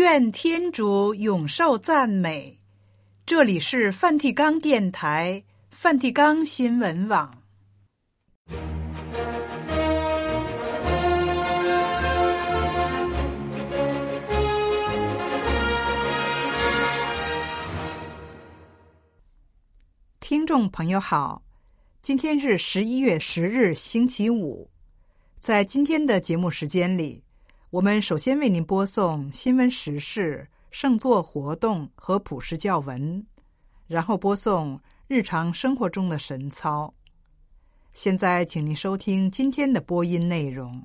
愿天主永受赞美。这里是梵蒂冈电台、梵蒂冈新闻网。听众朋友好，今天是11月10日星期五。在今天的节目时间里，我们首先为您播送新闻时事、圣座活动和普世教文，然后播送日常生活中的神操。现在请您收听今天的播音内容。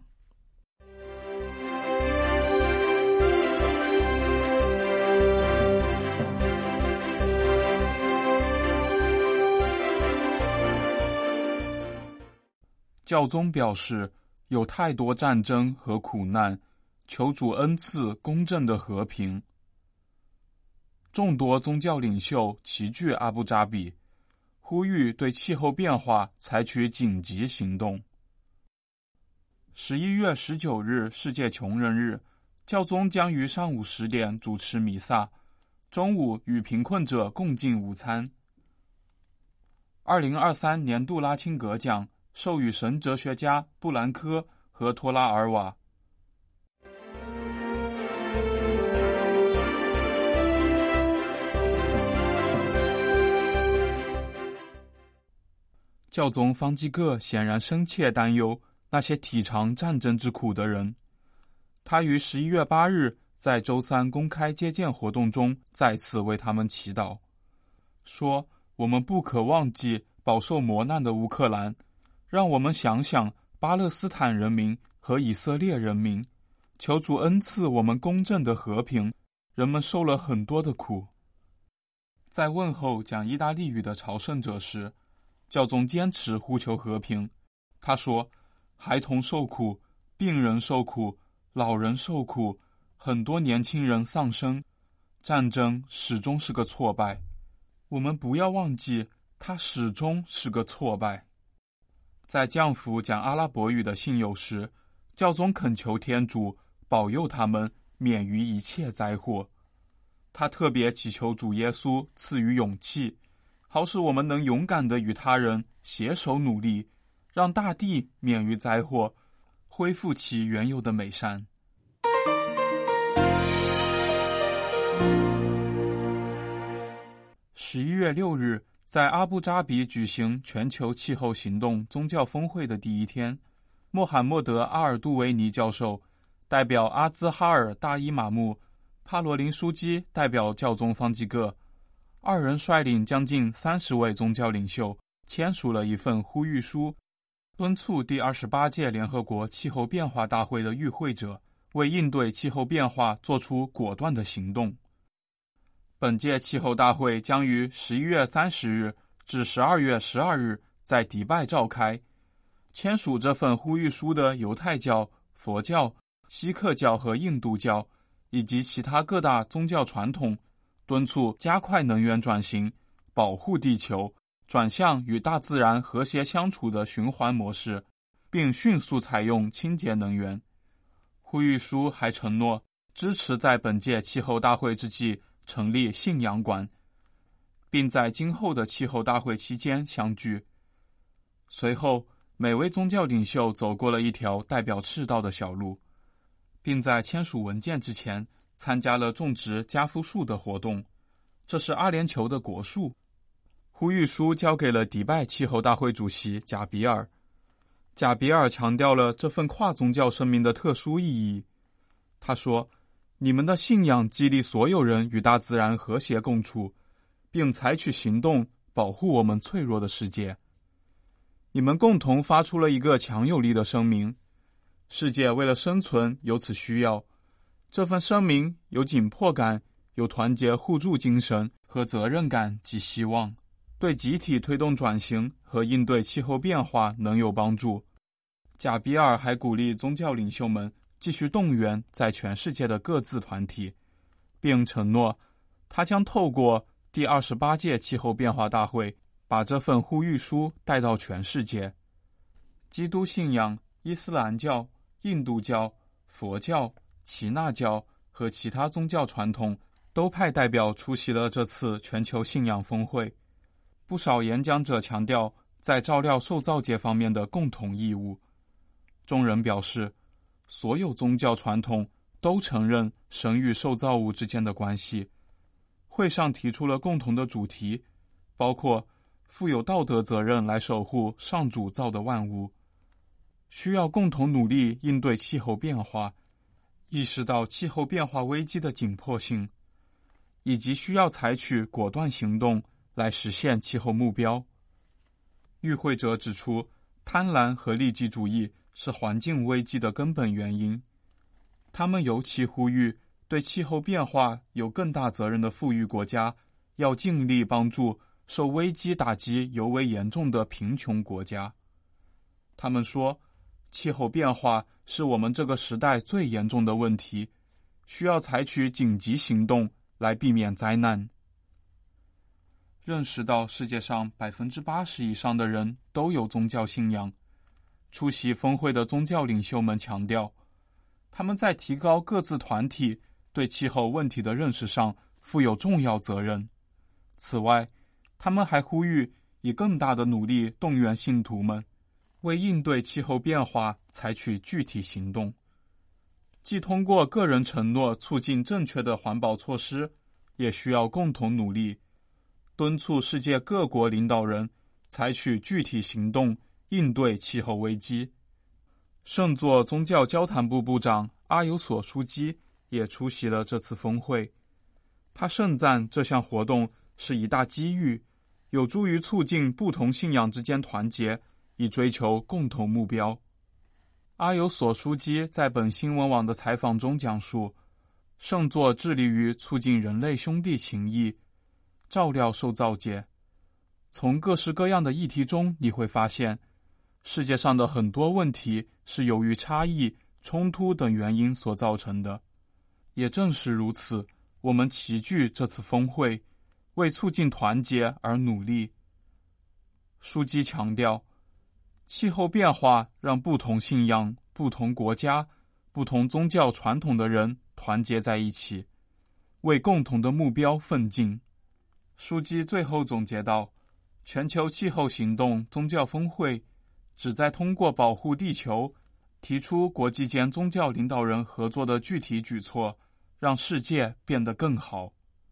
教宗表示，有太多战争和苦难，求主恩赐公正的和平。众多宗教领袖齐聚阿布扎比，呼吁对气候变化采取紧急行动。11月19日世界穷人日，教宗将于上午10点主持弥撒，中午与贫困者共进午餐。2023年度拉钦格奖授予神哲学家布兰科和托拉尔瓦。教宗方济各显然深切担忧那些体尝战争之苦的人。他于11月8日在周三公开接见活动中再次为他们祈祷，说：“我们不可忘记饱受磨难的乌克兰，让我们想想巴勒斯坦人民和以色列人民，求主恩赐我们公正的和平，人们受了很多的苦。”在问候讲意大利语的朝圣者时，教宗坚持呼求和平。他说：“孩童受苦，病人受苦，老人受苦，很多年轻人丧生，战争始终是个挫败。我们不要忘记，它始终是个挫败。”在降服讲阿拉伯语的信友时，教宗恳求天主保佑他们免于一切灾祸。他特别祈求主耶稣赐予勇气，好使我们能勇敢地与他人携手努力，让大地免于灾祸，恢复其原有的美善。11月6日，在阿布扎比举行全球气候行动宗教峰会的第一天，穆罕默德·阿尔杜维尼教授代表阿兹哈尔大伊玛目，帕罗林枢机代表教宗方济各，二人率领将近30位宗教领袖签署了一份呼吁书，敦促第28届联合国气候变化大会的与会者为应对气候变化做出果断的行动。本届气候大会将于11月30日至12月12日在迪拜召开。签署这份呼吁书的犹太教、佛教、锡克教和印度教以及其他各大宗教传统敦促加快能源转型，保护地球，转向与大自然和谐相处的循环模式，并迅速采用清洁能源。呼吁书还承诺支持在本届气候大会之际成立信仰馆，并在今后的气候大会期间相聚。随后，每位宗教领袖走过了一条代表赤道的小路，并在签署文件之前参加了种植加夫树的活动，这是阿联酋的国树。呼吁书交给了迪拜气候大会主席贾比尔。贾比尔强调了这份跨宗教声明的特殊意义。他说：“你们的信仰激励所有人与大自然和谐共处，并采取行动保护我们脆弱的世界。你们共同发出了一个强有力的声明，世界为了生存有此需要。这份声明有紧迫感，有团结互助精神和责任感及希望，对集体推动转型和应对气候变化能有帮助。”贾比尔还鼓励宗教领袖们继续动员在全世界的各自团体，并承诺他将透过第28届气候变化大会把这份呼吁书带到全世界。基督信仰、伊斯兰教、印度教、佛教、耆那教、 和其他宗教传统都派代表出席了这次全球信仰峰会。不少演讲者强调在照料受造界方面的共同义务。众人表示，所有宗教传统都承认神与受造物之间的关系。会上提出了共同的主题，包括负有道德责任来守护上主造的万物，需要共同努力应对气候变化，意识到气候变化危机的紧迫性，以及需要采取果断行动来实现气候目标。与会者指出，贪婪和利己主义是环境危机的根本原因。他们尤其呼吁对气候变化有更大责任的富裕国家要尽力帮助受危机打击尤为严重的贫穷国家。他们说，气候变化是我们这个时代最严重的问题，需要采取紧急行动来避免灾难。认识到世界上80%以上的人都有宗教信仰，出席峰会的宗教领袖们强调，他们在提高各自团体对气候问题的认识上负有重要责任。此外，他们还呼吁以更大的努力动员信徒们，为应对气候变化采取具体行动，既通过个人承诺促进正确的环保措施，也需要共同努力，敦促世界各国领导人采取具体行动应对气候危机。圣座宗教交谈部部长阿尤索枢机也出席了这次峰会。他盛赞这项活动是一大机遇，有助于促进不同信仰之间团结，以追求共同目标。阿尤索枢机在本新闻网的采访中讲述，圣座致力于促进人类兄弟情谊，照料受造界。从各式各样的议题中，你会发现，世界上的很多问题是由于差异、冲突等原因所造成的。也正是如此，我们齐聚这次峰会，为促进团结而努力。枢机强调，气候变化让不同信仰、不同国家、不同宗教传统的人团结在一起，为共同的目标奋进。枢机最后总结道，全球气候行动宗教峰会旨在通过保护地球，提出国际间宗教领导人合作的具体举措，让世界变得更好。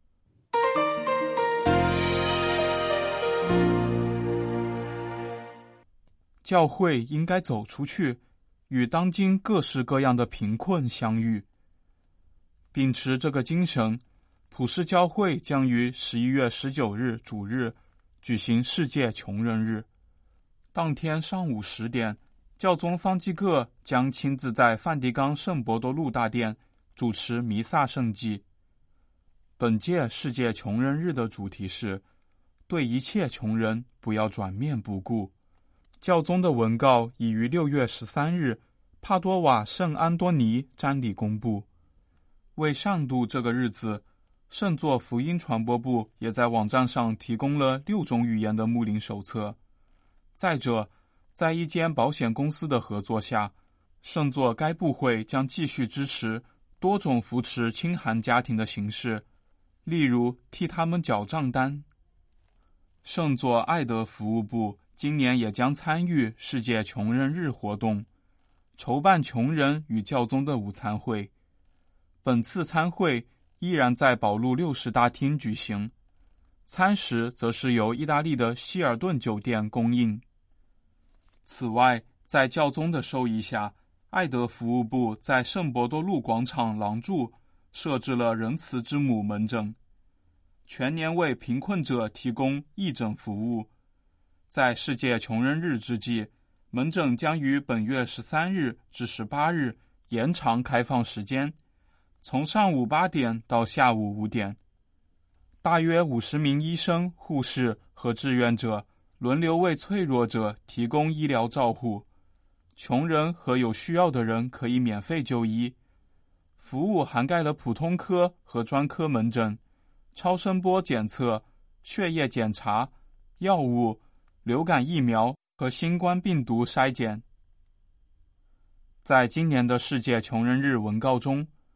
教会应该走出去，与当今各式各样的贫困相遇。秉持这个精神，普世教会将于11月19日主日举行世界穷人日。当天上午10点，教宗方济各将亲自在梵蒂冈圣伯多禄大殿主持弥撒圣祭。本届世界穷人日的主题是对一切穷人不要转面不顾。教宗的文告已于6月13日帕多瓦圣安多尼瞻礼公布。为上度这个日子，圣座福音传播部也在网站上提供了6种语言的牧灵手册。再者，在一间保险公司的合作下，圣座该部会将继续支持多种扶持清寒家庭的形式，例如替他们缴账单。圣座爱德服务部今年也将参与世界穷人日活动，筹办穷人与教宗的午餐会。本次餐会依然在保禄60大厅举行，餐食则是由意大利的希尔顿酒店供应。此外，在教宗的授意下，爱德服务部在圣伯多禄广场廊柱设置了仁慈之母门诊，全年为贫困者提供义诊服务。在世界穷人日之际，门诊将于本月13日至18日延长开放时间，从上午8点到下午5点。大约50名医生、护士和志愿者轮流为脆弱者提供医疗照护。穷人和有需要的人可以免费就医。服务涵盖了普通科和专科门诊、超声波检测、血液检查、药物、流感疫苗和新冠病毒筛检。在今年的世界穷人日文告中，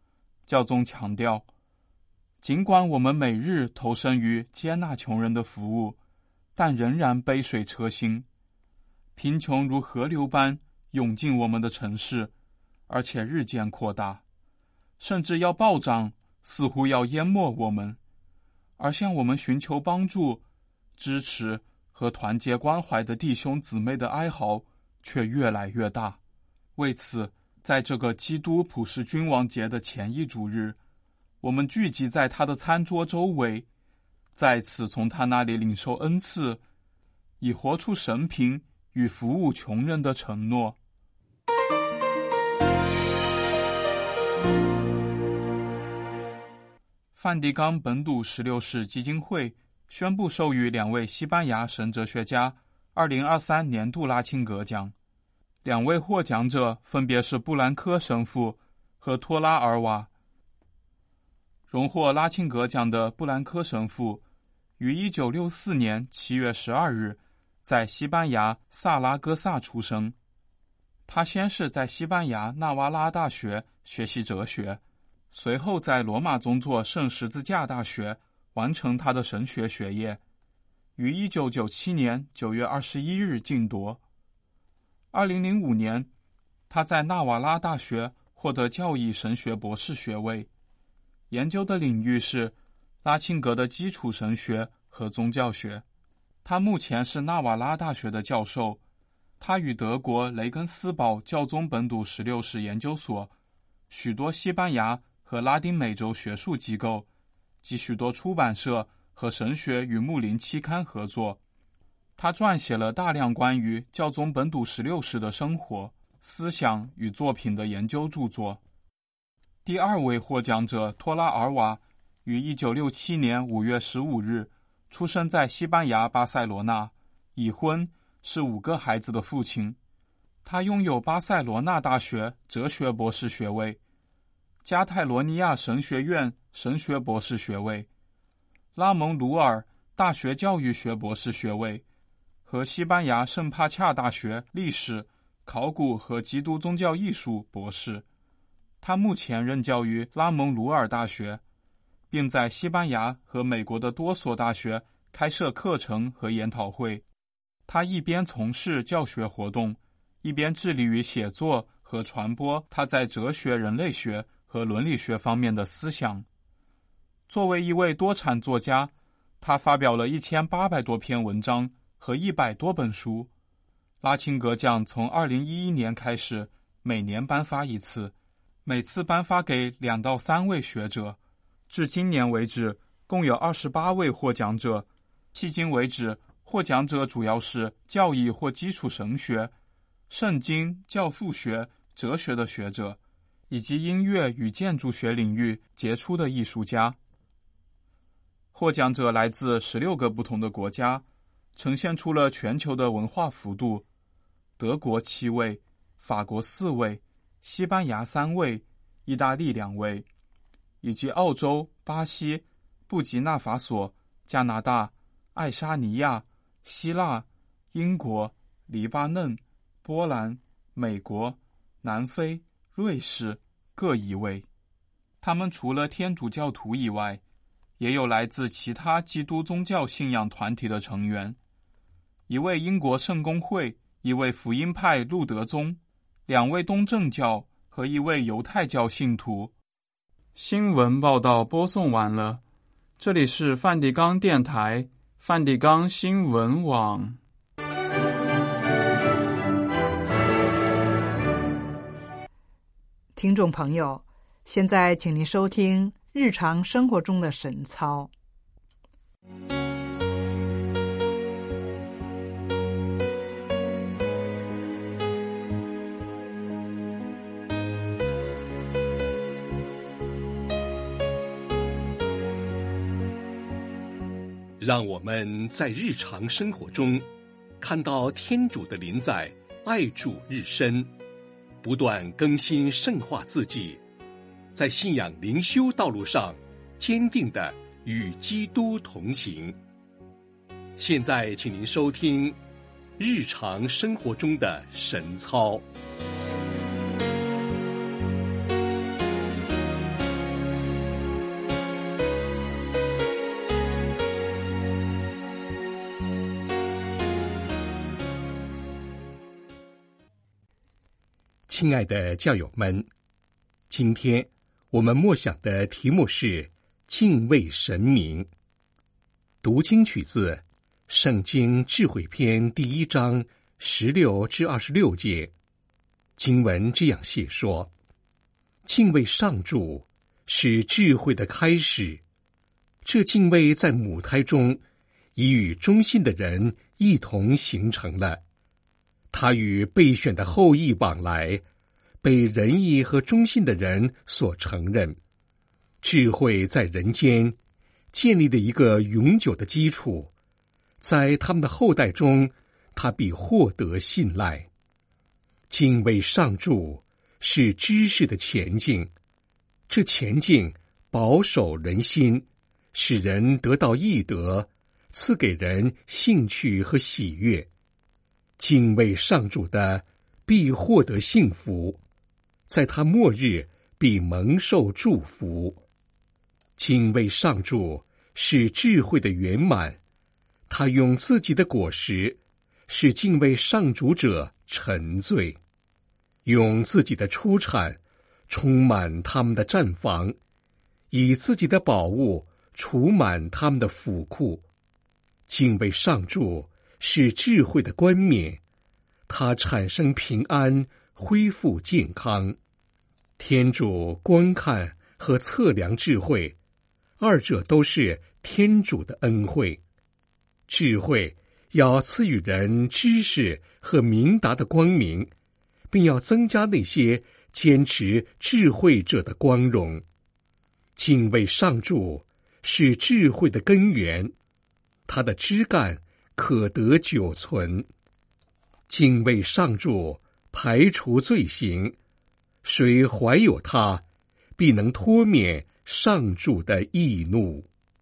教宗强调，尽管我们每日投身于接纳穷人的服务，但仍然杯水车薪，贫穷如河流般涌进我们的城市，而且日渐扩大，甚至要暴涨，似乎要淹没我们。而向我们寻求帮助、支持和团结关怀的弟兄姊妹的哀嚎却越来越大。为此，在这个基督普世君王节的前一主日，我们聚集在他的餐桌周围，再次从他那里领受恩赐，以活出神贫与服务穷人的承诺。梵蒂冈本笃16世基金会宣布授予2位西班牙神哲学家2023年度拉钦格奖，2位获奖者分别是布兰科神父和托拉尔瓦。荣获拉钦格奖的布兰科神父于1964年7月12日在西班牙萨拉戈萨出生。他先是在西班牙纳瓦拉大学学习哲学，随后在罗马宗座圣十字架大学完成他的神学学业，于1997年9月21日晋铎。2005年，他在纳瓦拉大学获得教义神学博士学位，研究的领域是拉钦格的基础神学和宗教学。他目前是纳瓦拉大学的教授，他与德国雷根斯堡教宗本笃16世研究所、许多西班牙和拉丁美洲学术机构及许多出版社和神学与牧灵期刊合作。他撰写了大量关于教宗本笃16世的生活、思想与作品的研究著作。第2位获奖者托拉尔瓦于1967年5月15日出生在西班牙巴塞罗那，已婚，是5个孩子的父亲。他拥有巴塞罗那大学哲学博士学位、加泰罗尼亚神学院神学博士学位、拉蒙鲁尔大学教育学博士学位和西班牙圣帕恰大学历史、考古和基督宗教艺术博士。他目前任教于拉蒙鲁尔大学，并在西班牙和美国的多所大学开设课程和研讨会。他一边从事教学活动，一边致力于写作和传播他在哲学、人类学和伦理学方面的思想。作为一位多产作家，他发表了1800多篇文章和100多本书。拉钦格奖从2011年开始每年颁发一次，每次颁发给2到3位学者。至今年为止，共有28位获奖者。迄今为止，获奖者主要是教义或基础神学、圣经、教父学、哲学的学者，以及音乐与建筑学领域杰出的艺术家。获奖者来自16个不同的国家，呈现出了全球的文化幅度。德国7位，法国4位，西班牙3位，意大利2位，以及澳洲、巴西、布吉纳法索、加拿大、爱沙尼亚、希腊、英国、黎巴嫩、波兰、美国、南非、瑞士各1位。他们除了天主教徒以外，也有来自其他基督宗教信仰团体的成员，1位英国圣公会，1位福音派路德宗，2位东正教和1位犹太教信徒。新闻报道播送完了，这里是梵蒂冈电台、梵蒂冈新闻网。 听众朋友，现在请您收听日常生活中的神操。 让我们在日常生活中看到天主的临在，爱主日深，不断更新圣化自己，在信仰灵修道路上坚定地与基督同行。现在请您收听日常生活中的神操。 亲爱的教友们，今天我们默想的题目是敬畏神明。读经取自《圣经智慧篇》第1章16至26节。经文这样写说：敬畏上主是智慧的开始，这敬畏在母胎中已与忠信的人一同形成了。他与备选的后裔往来，被仁义和忠信的人所承认。智慧在人间建立了一个永久的基础，在他们的后代中，他必获得信赖。敬畏上主是知识的前进，这前进保守人心，使人得到义德，赐给人兴趣和喜悦。敬畏上主的必获得幸福，在他末日必蒙受祝福。敬畏上主是智慧的圆满，他用自己的果实使敬畏上主者沉醉，用自己的出产充满他们的战房，以自己的宝物储满他们的府库。敬畏上主是智慧的冠冕，它产生平安，恢复健康。天主观看和测量智慧，二者都是天主的恩惠。智慧要赐予人知识和明达的光明，并要增加那些坚持智慧者的光荣。敬畏上主是智慧的根源，它的枝干可得久存。敬畏上主排除罪行，谁怀有它，必能脱免上主的义怒。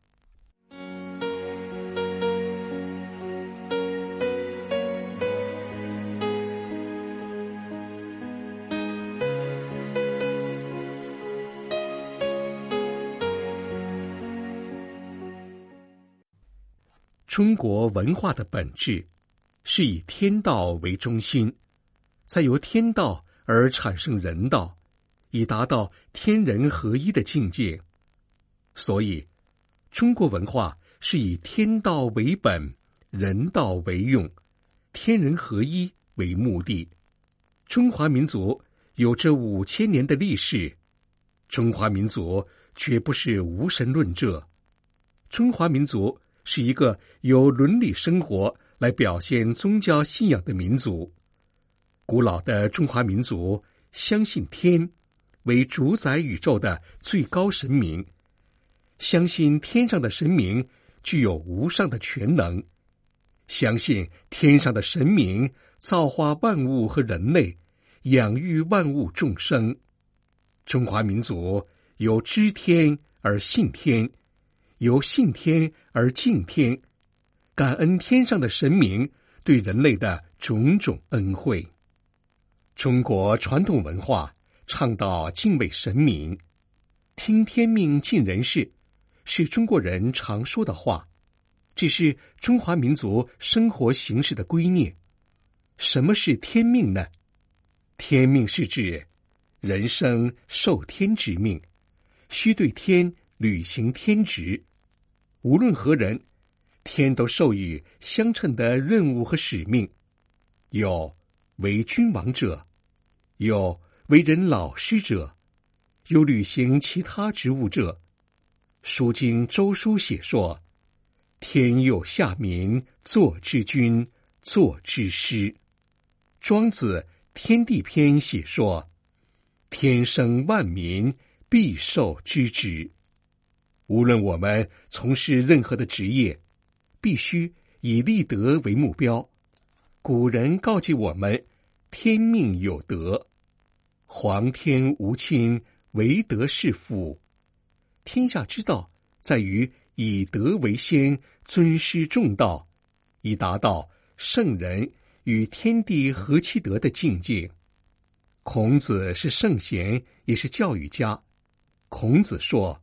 中国文化的本质是以天道为中心，再由天道而产生人道，以达到天人合一的境界。所以，中国文化是以天道为本，人道为用，天人合一为目的。中华民族有着5000年的历史，中华民族绝不是无神论者。中华民族是一个由伦理生活来表现宗教信仰的民族。古老的中华民族相信天为主宰宇宙的最高神明，相信天上的神明具有无上的全能，相信天上的神明造化万物和人类，养育万物众生。中华民族由知天而信天，由信天而敬天，感恩天上的神明对人类的种种恩惠。中国传统文化倡导敬畏神明，听天命尽人事，是中国人常说的话，这是中华民族生活形式的圭臬。什么是天命呢？天命是指人生受天之命，须对天履行天职。无论何人，天都授予相称的任务和使命，有为君王者，有为人老师者，有履行其他职务者。书经周书写说：天佑下民，作之君，作之师。庄子天地篇写说：天生万民，必受之职。无论我们从事任何的职业，必须以立德为目标。古人告诫我们，天命有德，皇天无亲，唯德是辅。天下之道在于以德为先，尊师重道，以达到圣人与天地合其德的境界。孔子是圣贤，也是教育家。孔子说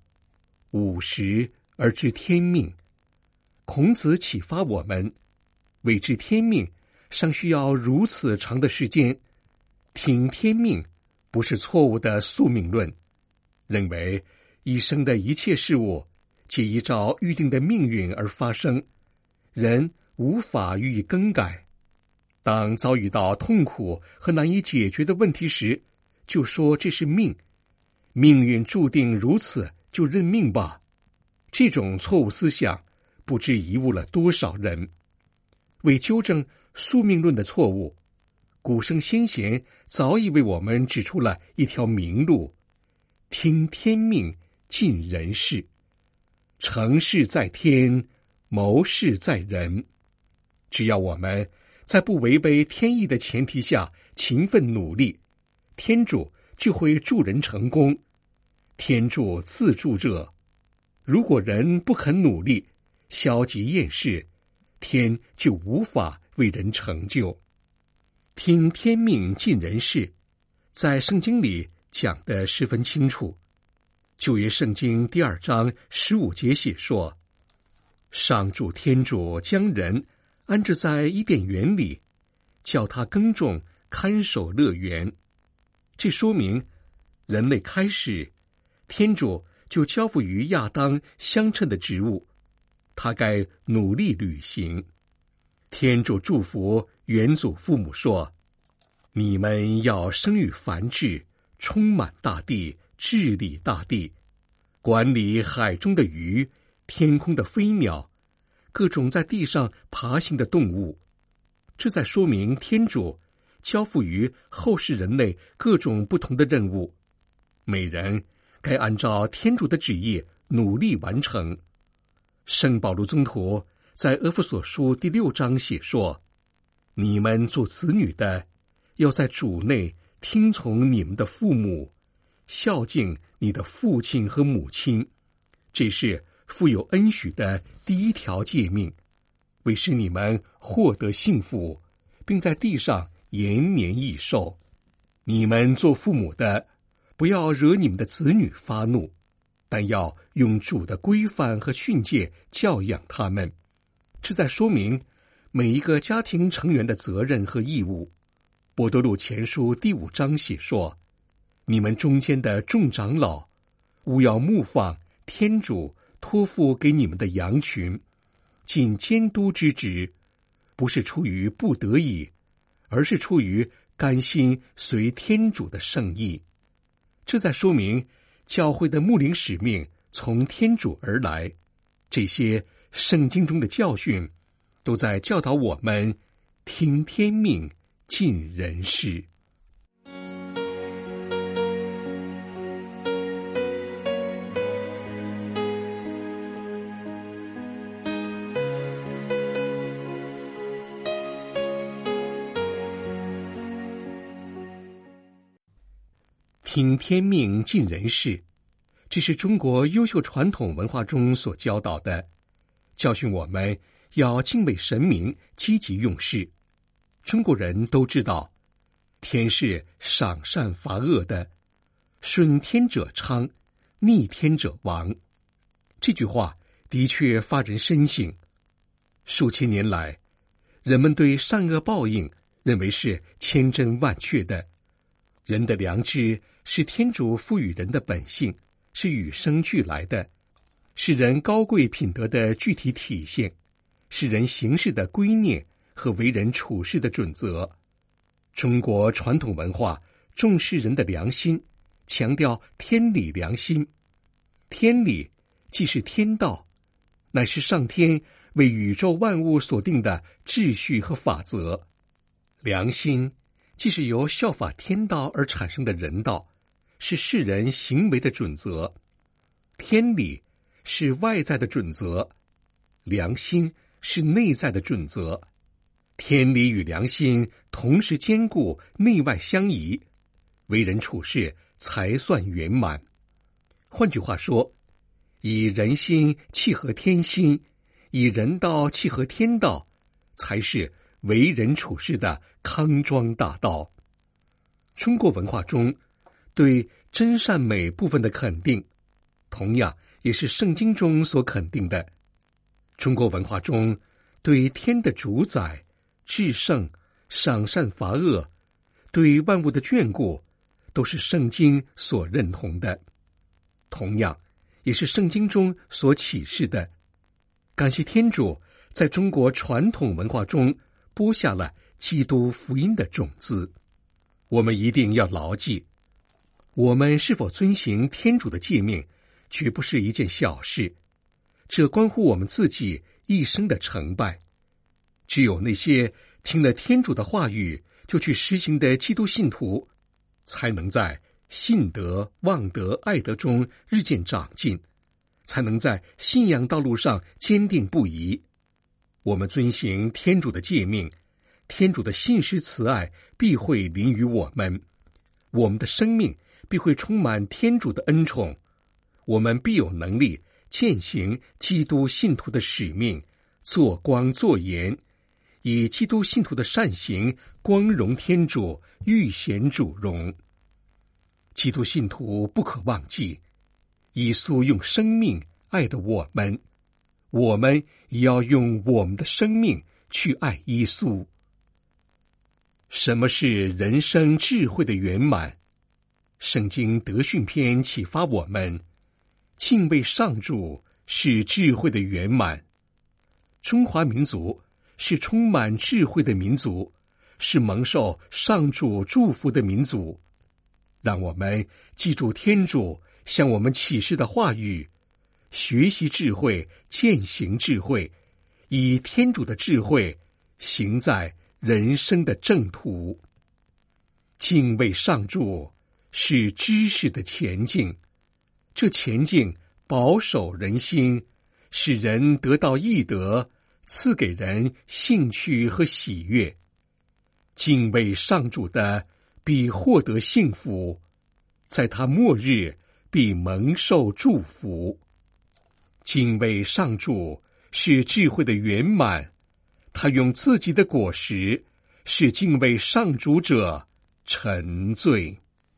：“50而知天命。”孔子启发我们，为知天命尚需要如此长的时间， 听天命不是错误的宿命论，认为一生的一切事物皆依照预定的命运而发生，人无法予以更改。当遭遇到痛苦和难以解决的问题时，就说这是命，命运注定如此，就认命吧。这种错误思想不知贻误了多少人。为纠正宿命论的错误，古圣先贤早已为我们指出了一条明路：听天命，尽人事。成事在天，谋事在人。只要我们在不违背天意的前提下勤奋努力，天主就会助人成功。天助自助者，如果人不肯努力，消极厌世，天就无法为人成就。听天命，尽人事，在圣经里讲得十分清楚。旧约圣经第2章15节写说，上主天主将人安置在伊甸园里，叫他耕种，看守乐园。这说明人类开始，天主就交付于亚当相称的职务，他该努力履行。天主祝福远祖父母说，你们要生育繁殖，充满大地，治理大地，管理海中的鱼，天空的飞鸟，各种在地上爬行的动物。这在说明天主交付于后世人类各种不同的任务，每人该按照天主的旨意努力完成。圣保禄宗徒在俄弗所书第6章写说，你们做子女的，要在主内听从你们的父母，孝敬你的父亲和母亲，这是富有恩许的第一条诫命，为使你们获得幸福，并在地上延年益寿。你们做父母的，不要惹你们的子女发怒，但要用主的规范和训诫教养他们。这在说明每一个家庭成员的责任和义务。伯多禄前书第5章写说，你们中间的众长老，务要牧放天主托付给你们的羊群，尽监督之职，不是出于不得已，而是出于甘心随天主的圣意。这在说明教会的牧灵使命从天主而来。这些圣经中的教训都在教导我们听天命，尽人事。听天命，尽人事，这是中国优秀传统文化中所教导的，教训我们要敬畏神明，积极用事。中国人都知道，天是赏善罚恶的，顺天者昌，逆天者亡。这句话的确发人深省。数千年来，人们对善恶报应认为是千真万确的。人的良知是天主赋予人的本性，是与生俱来的，是人高贵品德的具体体现，是人行事的规念和为人处事的准则。中国传统文化重视人的良心，强调天理良心。天理既是天道，乃是上天为宇宙万物所定的秩序和法则。良心既是由效法天道而产生的人道，是世人行为的准则。天理是外在的准则，良心是内在的准则。天理与良心同时兼顾，内外相宜，为人处事才算圆满。换句话说，以人心契合天心，以人道契合天道，才是为人处事的康庄大道。中国文化中对真善美部分的肯定，同样也是圣经中所肯定的。中国文化中对天的主宰、至圣、赏善罚恶， 对万物的眷顾，都是圣经所认同的，同样也是圣经中所启示的。感谢天主在中国传统文化中播下了基督福音的种子。我们一定要牢记，我们是否遵行天主的诫命，绝不是一件小事，这关乎我们自己一生的成败。只有那些听了天主的话语就去实行的基督信徒，才能在信德、望德、爱德中日渐长进，才能在信仰道路上坚定不移。我们遵行天主的诫命，天主的信实慈爱必会临于我们，我们的生命必会充满天主的恩宠，我们必有能力践行基督信徒的使命，做光做盐，以基督信徒的善行光荣天主，预显主荣。基督信徒不可忘记，耶稣用生命爱的我们，我们也要用我们的生命去爱耶稣。什么是人生智慧的圆满？圣经德训篇启发我们，敬畏上主是智慧的圆满。中华民族是充满智慧的民族，是蒙受上主祝福的民族。让我们记住天主向我们启示的话语，学习智慧，践行智慧，以天主的智慧行在人生的正途。敬畏上主是知识的前进，这前进保守人心，使人得到义德，赐给人兴趣和喜悦。敬畏上主的必获得幸福，在他末日必蒙受祝福。敬畏上主是智慧的圆满，他用自己的果实使敬畏上主者沉醉。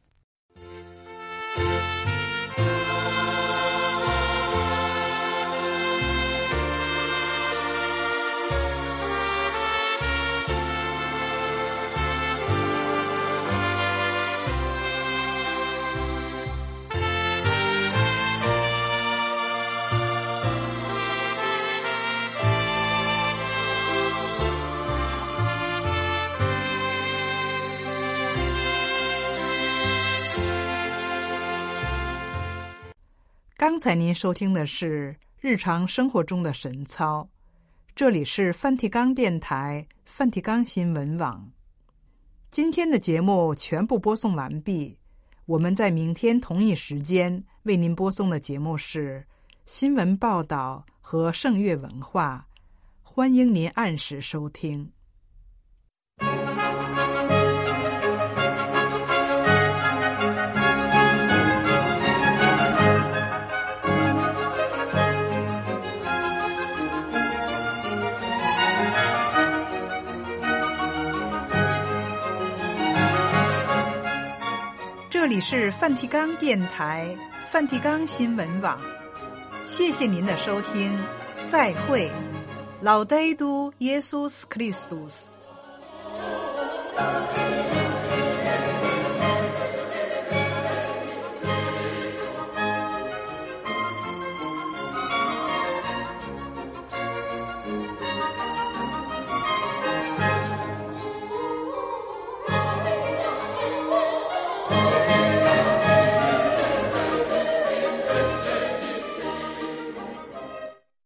刚才您收听的是日常生活中的神操，这里是梵蒂冈电台梵蒂冈新闻网。今天的节目全部播送完毕，我们在明天同一时间为您播送的节目是新闻报道和圣乐文化，欢迎您按时收听。这里是梵蒂冈电台梵蒂冈新闻网，谢谢您的收听，再会。Laudetur Jesus Christus。